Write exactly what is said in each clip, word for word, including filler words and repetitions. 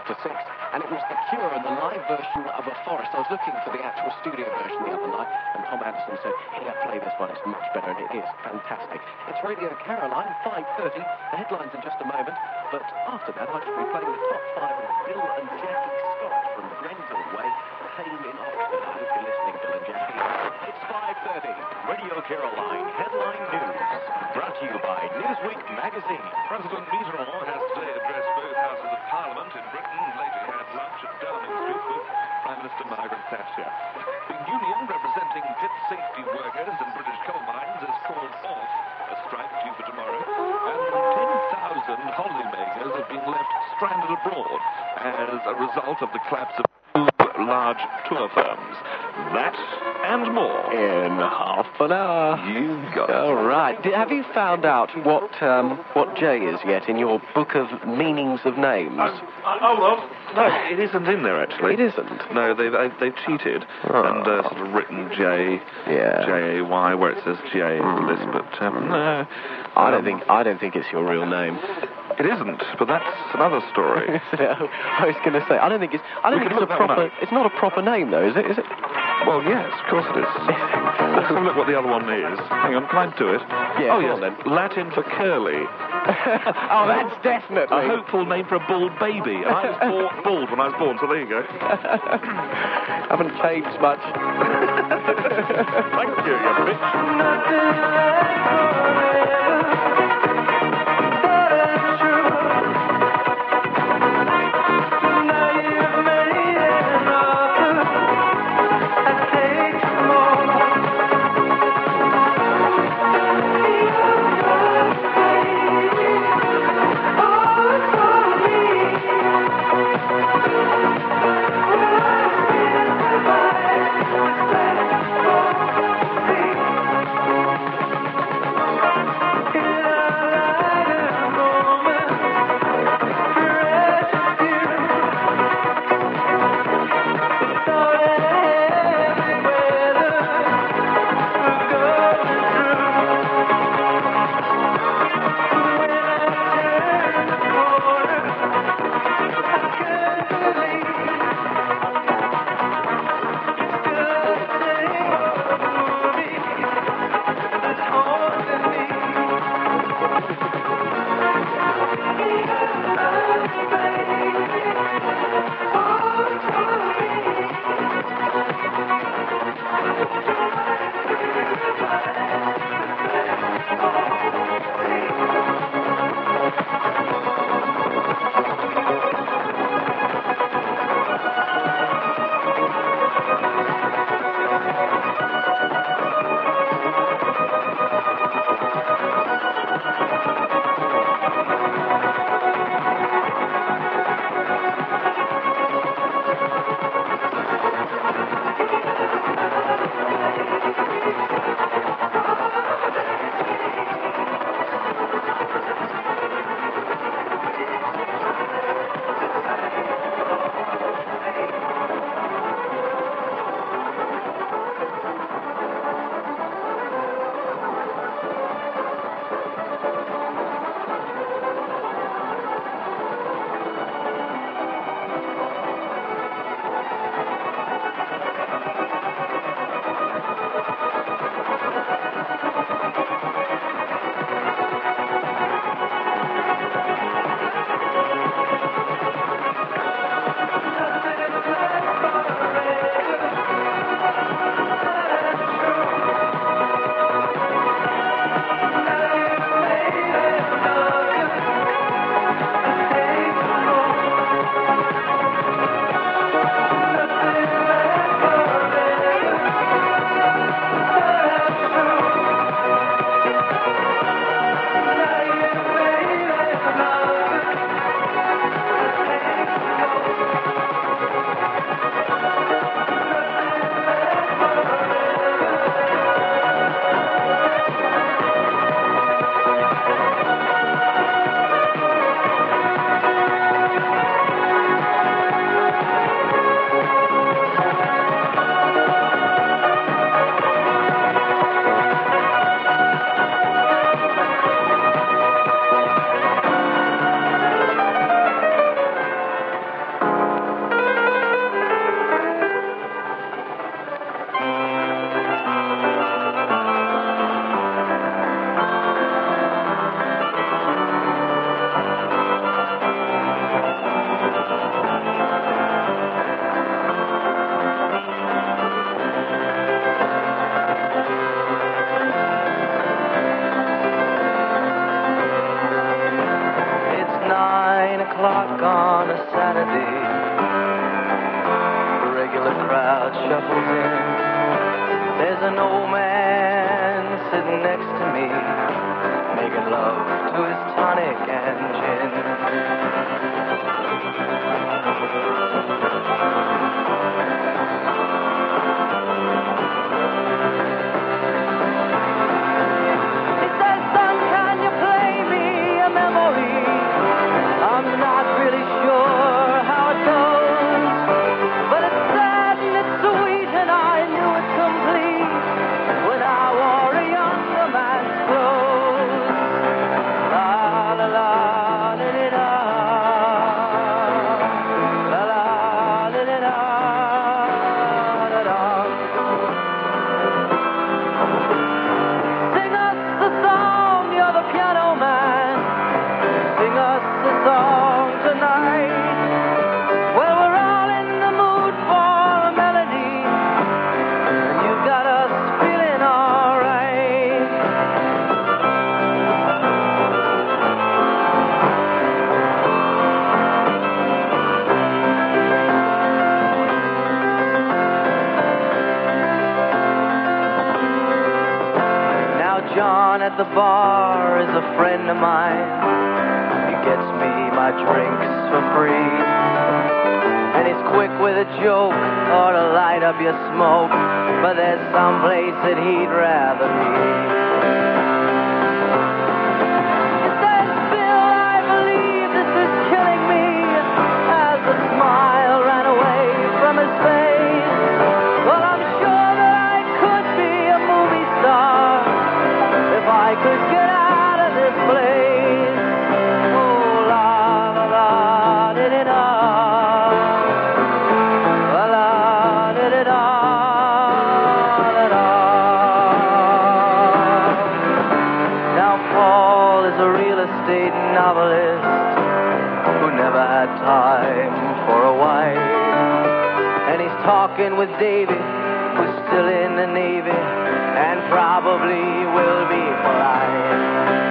to six, and it was The Cure and the live version of A Forest. I was looking for the actual studio version the other night, and Tom Anderson said, here, play this one, it's much better, and it is fantastic. It's Radio Caroline, five thirty, the headlines in just a moment, but after that I shall be playing the top five of Bill and Jackie Scott from Grenville Way, Pain in Oxford. I hope you're listening, Bill and Jackie. It's five thirty, Radio Caroline Headline News, brought to you by Newsweek magazine. President Mitterrand has today addressed both houses of Parliament in Britain and later had lunch at Downing Street with Prime Minister Margaret Thatcher. The union representing pit safety workers and British coal mines has called off a strike due for tomorrow, and ten thousand holidaymakers have been left stranded abroad as a result of the collapse of two large tour firms. That and more In half an hour. You got it. All right. Did, have you found out what um, what J is yet in your book of meanings of names? Uh, uh, hold on. No, it isn't in there, actually. It isn't? No, they've, they, they've cheated Oh. and uh, sort of written J, Yeah. J A Y, where it says J for this, but um, no. I don't Um, think I don't think it's your real name. It isn't, but that's another story. I was going to say I don't think it's I don't We think can it's a look that one proper. up. It's not a proper name though, is it? Is it? Well, yes, of course it is. Let's have a look what the other one is. Hang on, can I do it? Yeah, oh, go yes, on then. Latin for curly. Oh, that's definitely. A hopeful name for a bald baby. And I was born, bald when I was born, so there you go. Haven't changed much. Thank you, you bitch. Thank you. shuffles in. There's an old man sitting next to me, making love to his tonic and gin. He says, son, can you play me a memory? I'm not really sure how it goes, but it's sad and it's sweet and I knew it complete when I wore a younger man's clothes. La la la la la la la la la la la la. Sing us the song, you're the piano man. Sing us the song tonight. Well, we're all in the mood for a melody, and you got us feeling all right. Now John at the bar is a friend of mine. He gets me my drinks for free, and he's quick with a joke or to light up your smoke, but there's some place that he'd rather be. He says, Bill, I believe this is killing me, as the smile ran away from his face. Well, I'm sure that I could be a movie star if I could get out of this place. Oh, la la la di di da, la la di di da, da da. Now Paul is a real estate novelist who never had time for a wife, and he's talking with Davy, who's still in the Navy and probably will be for life.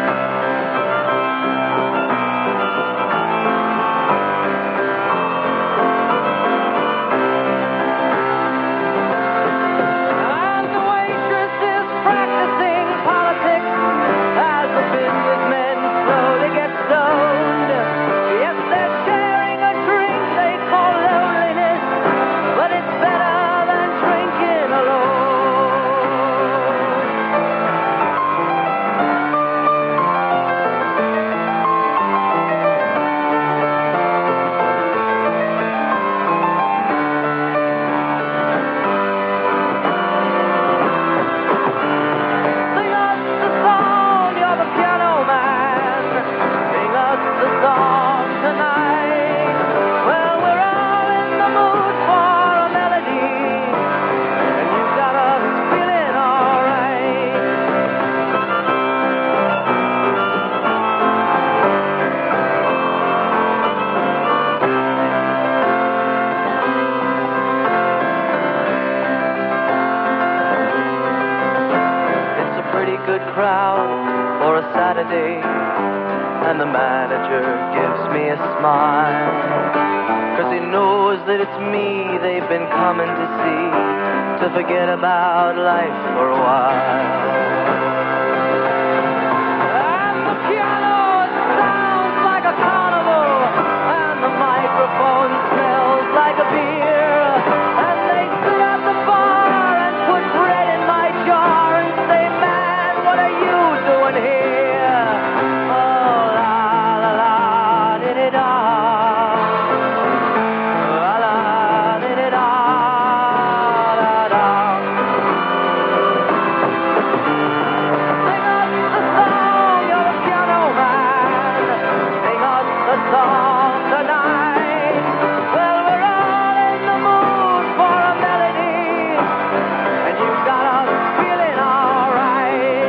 And the waitress is practicing politics as the businessmen slowly get stoned. Yes, they're sharing a drink they call loneliness, but it's better than drinking alone. Sing us the song, you're the piano man. Sing us the song tonight. Well, we're all in the mood for a melody, and you got us feeling all right. It's a pretty good crowd for a Saturday, and the manager gives me a smile, 'cause he knows that it's me they've been coming to see, to forget about life for a while. And the piano sounds like a carnival, and the microphone smells like a beer, and they sit at the bar and put bread in my jar and say, man, what are you doing here? Oh, la la la di di da, la la di di da, da da. Sing us the song, you're the piano man. Sing us the song tonight. Well, we're all in the mood for a melody, and you got us feeling all right.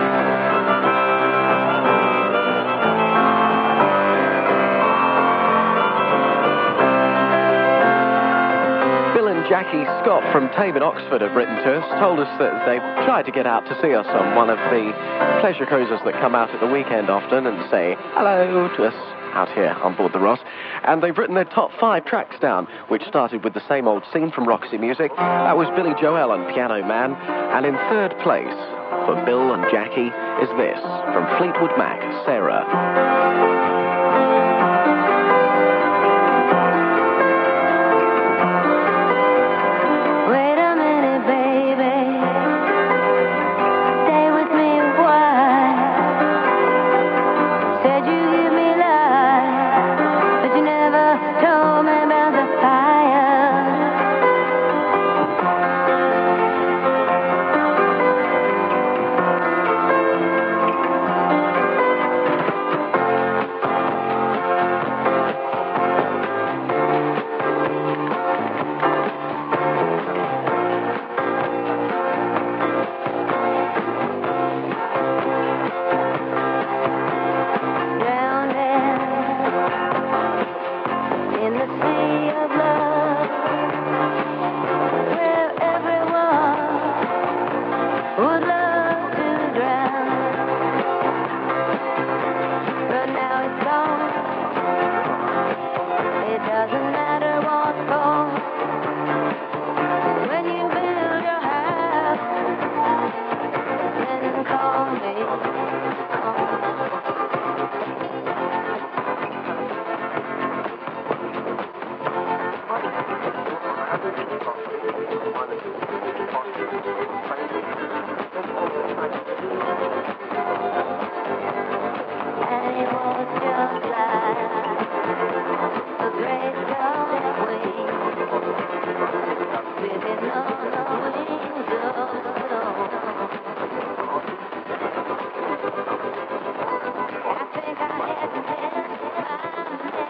Bill and Jackie Scott from Tame in Oxford have written to us, told us that they've tried to get out to see us on one of the pleasure cruises that come out at the weekend often and say hello to us out here on board the Ross. And they've written their top five tracks down, which started with the same old scene from Roxy Music. That was Billy Joel and Piano Man. And in third place, for Bill and Jackie, is this, from Fleetwood Mac, Sarah.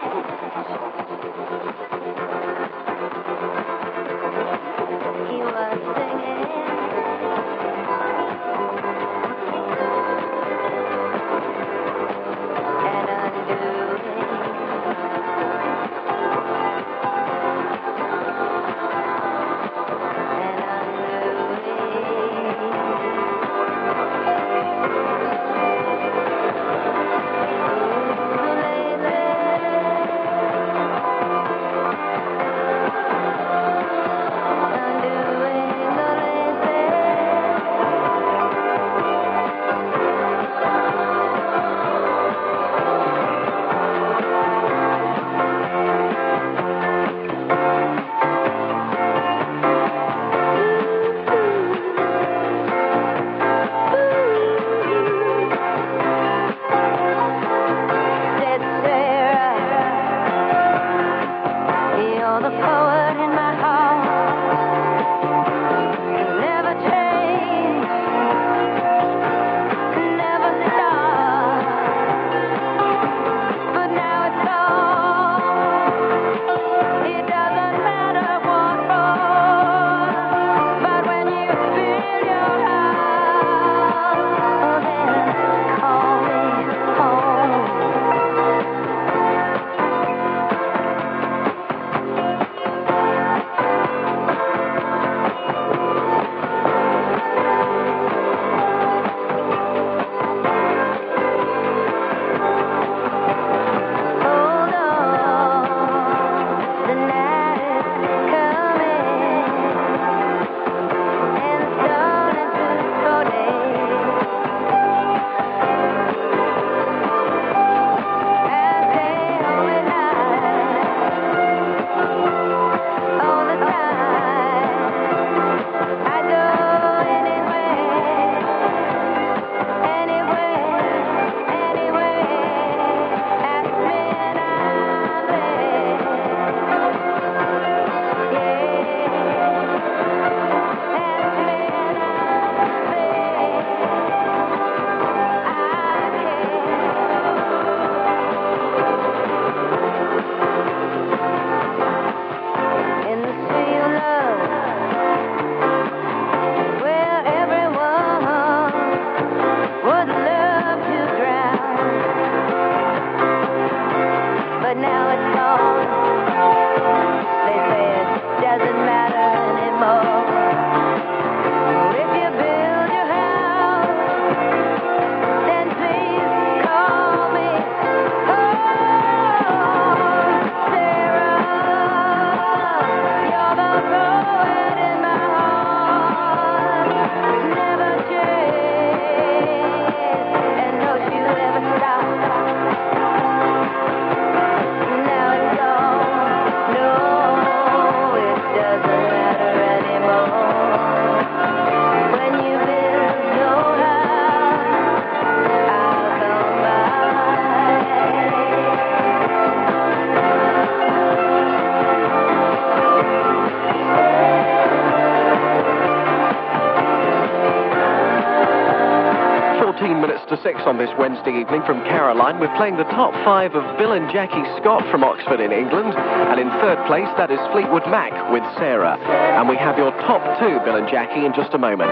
He was six on this Wednesday evening from Caroline. We're playing the top five of Bill and Jackie Scott from Oxford in England. And in third place, that is Fleetwood Mac with Sarah. And we have your top two, Bill and Jackie, in just a moment.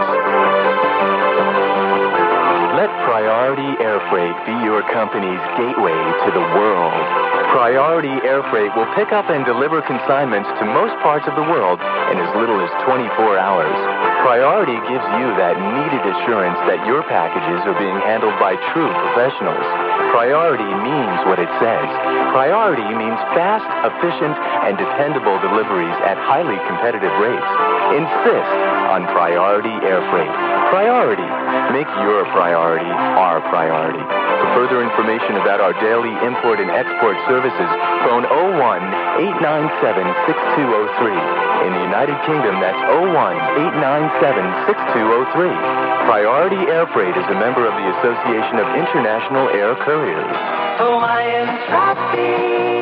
Let Priority Air Freight be your company's gateway to the world. Priority Air Freight will pick up and deliver consignments to most parts of the world in as little as twenty-four hours. Priority gives you that needed assurance that your packages are being handled by true professionals. Priority means what it says. Priority means fast, efficient, and dependable deliveries at highly competitive rates. Insist on Priority Air Freight. Priority. Make your priority our priority. For further information about our daily import and export services, phone oh one, eight nine seven, six two oh three. In the United Kingdom, that's oh one, eight nine seven, six two oh three. Priority Air Freight is a member of the Association of International Air Couriers. Hawaiian Tropic,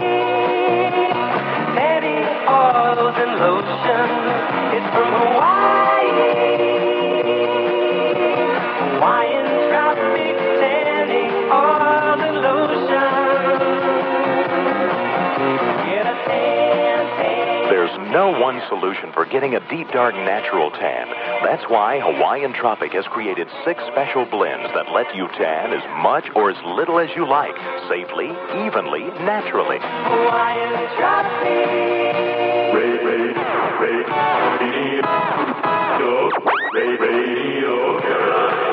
heady oils and lotion. It's from Hawaii. Hawaiian Tropic, tanning oils and lotion. Get a tan, tan. There's no one solution for getting a deep, dark, natural tan. That's why Hawaiian Tropic has created six special blends that let you tan as much or as little as you like, safely, evenly, naturally. Hawaiian Tropic. Ray, ray, ray, radio, ray, radio, Caroline.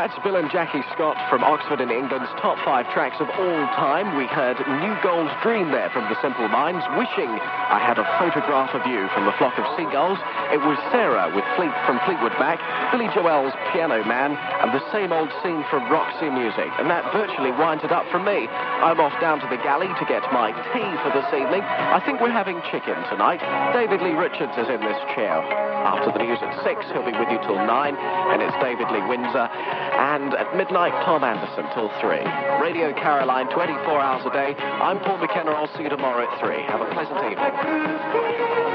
That's Bill and Jackie Scott from Oxford in England's top five tracks of all time. We heard New Gold's Dream there from the Simple Minds, Wishing I Had a Photograph of You from the Flock of Seagulls. It was Sarah with Fleet from Fleetwood Mac, Billy Joel's Piano Man, and the Same Old Scene from Roxy Music. And that virtually winds it up from me. I'm off down to the galley to get my tea for this evening. I think we're having chicken tonight. David Lee Richards is in this chair. After the news at six, he'll be with you till nine, and it's David Lee Windsor. And at midnight, Tom Anderson till three. Radio Caroline, twenty-four hours a day. I'm Paul McKenna. I'll see you tomorrow at three. Have a pleasant evening.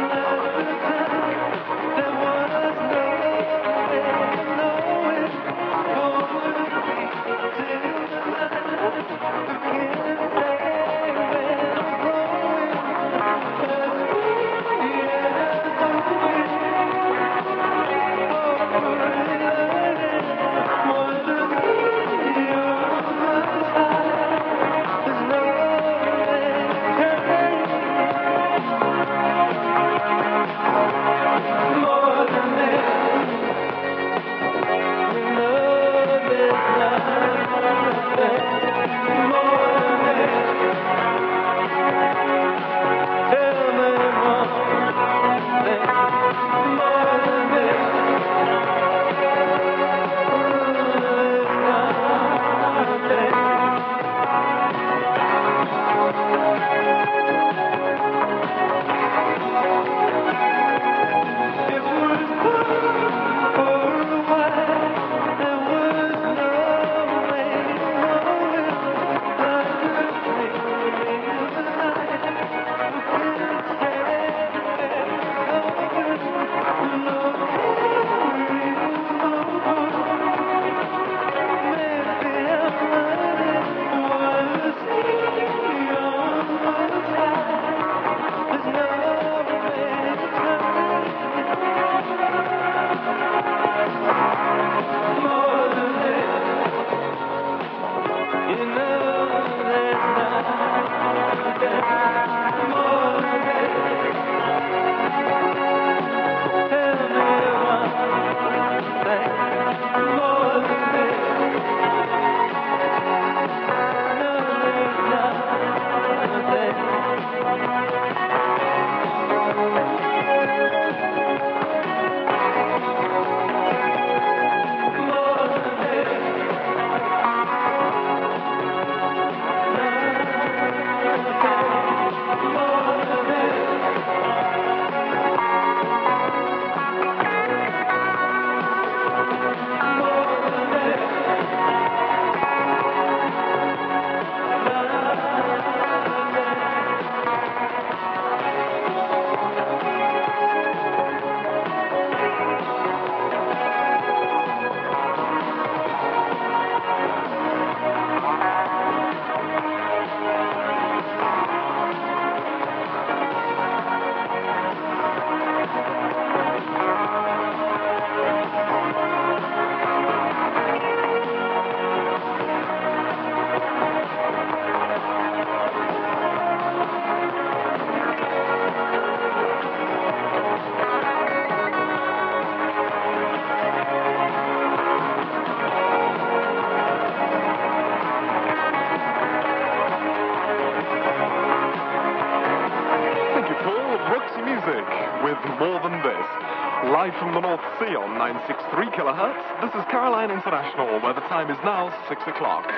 More Than This. Live from the North Sea on nine sixty-three kilohertz, this is Caroline International, where the time is now six o'clock.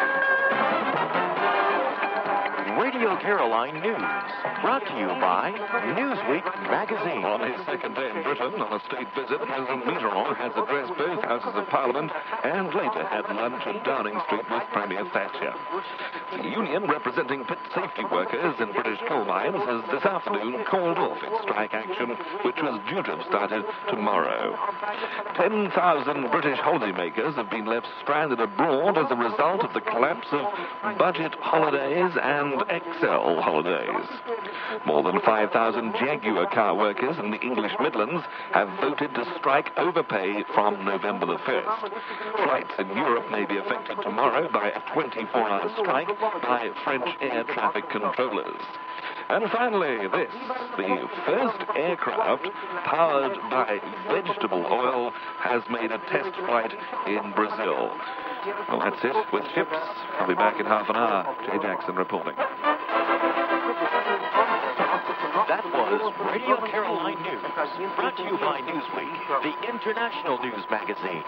Radio Caroline News, brought to you by Newsweek magazine. On his second day in Britain on a state visit, President Mitterrand has addressed both houses of Parliament and later had lunch at Downing Street with Premier Thatcher. The union representing pit safety workers in British coal mines has this afternoon called off its strike action, which was due to have started tomorrow. ten thousand British holidaymakers have been left stranded abroad as a result of the collapse of budget holidays and Excel holidays. More than five thousand Jaguar car workers in the English Midlands have voted to strike overpay from November the first. Flights in Europe may be affected tomorrow by a twenty-four hour strike by French air traffic controllers. And finally, this, the first aircraft powered by vegetable oil has made a test flight in Brazil. Well, that's it with ships. I'll be back in half an hour. Jay Jackson reporting. That was Radio Caroline News, brought to you by Newsweek, the international news magazine.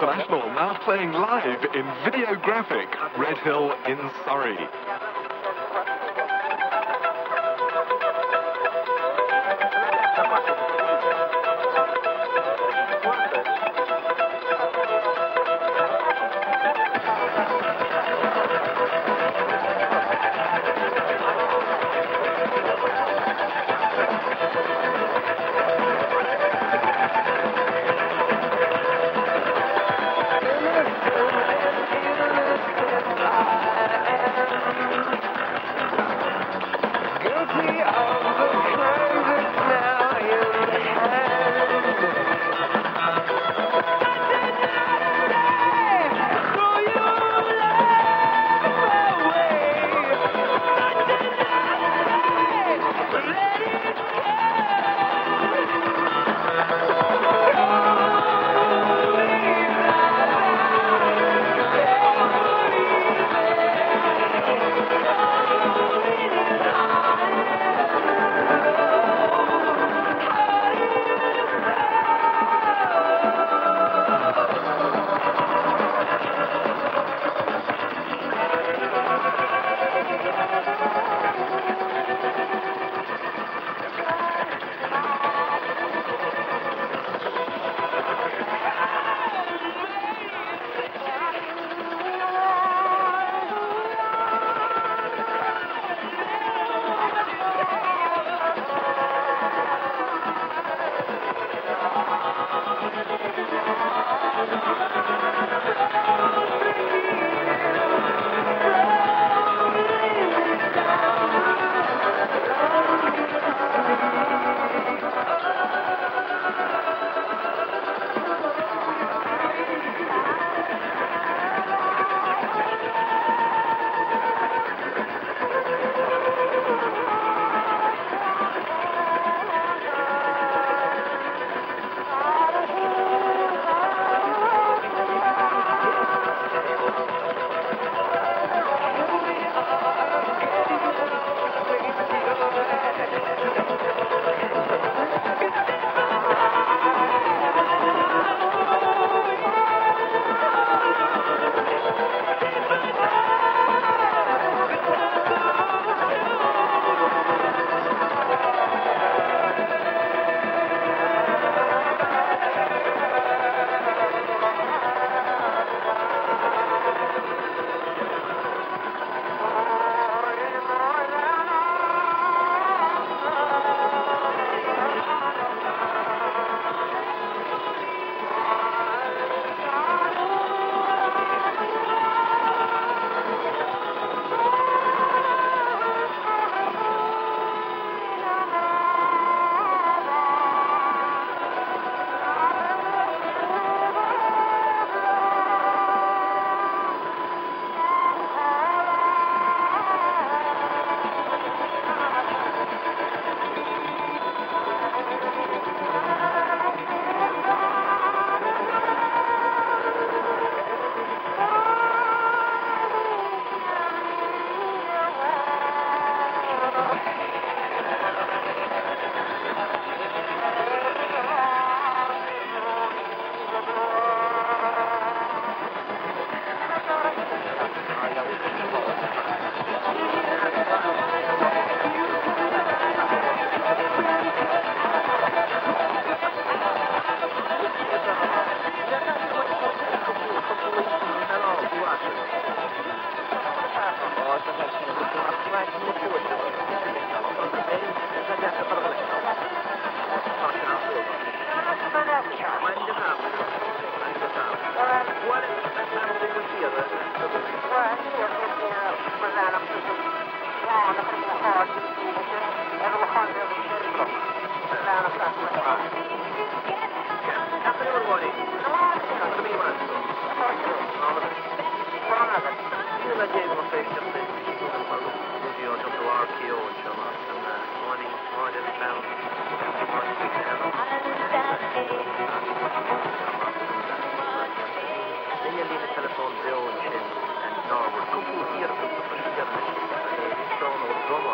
International, now playing live in Videographic, Red Hill in Surrey.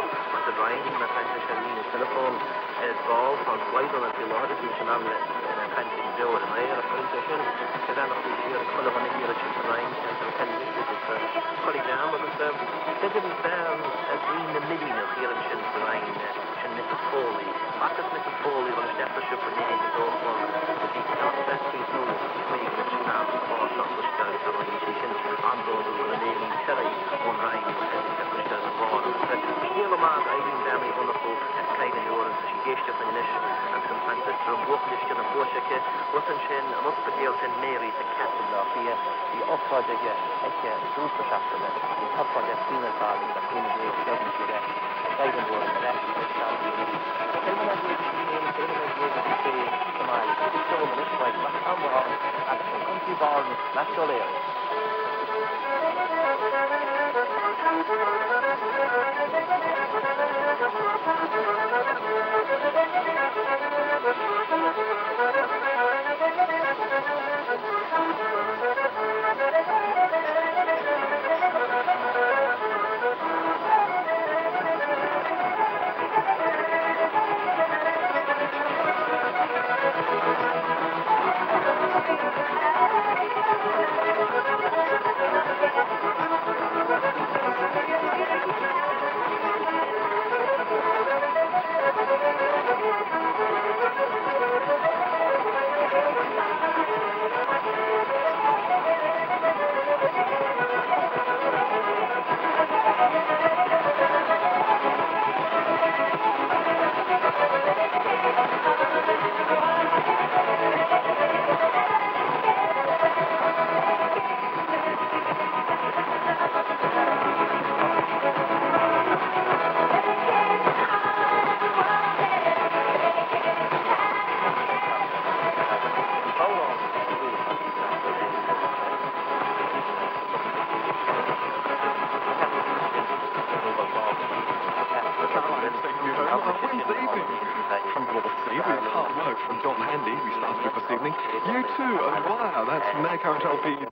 Telephone is ball van Flight on het pilaar, dus je naam fancy door and I are concession because I'm not sure the color on the here chips and lines and some ten minutes with the colleague down but um they didn't um green the million of here and chips and line and Missus Foley Marcus Missus Foley on a step or ship with the end of the door for the people not that things no making it now for not much down for the musician on those who are naming Cherry on line and the step or ship and board but here the mark I think damn wonderful kind of door and she gave up in this and some Francisco and walk this in a Porsche wasn't she must be able to Mary the captain of the the offer the ecke super chapter the offer the final card the final day doesn't she that kind of door and that is the chance and when I go to the and then I go to say to my it's so much like back on wall and some country born natural area From John Handy, we started with this evening. You too, and wow, that's Mayor Current L P.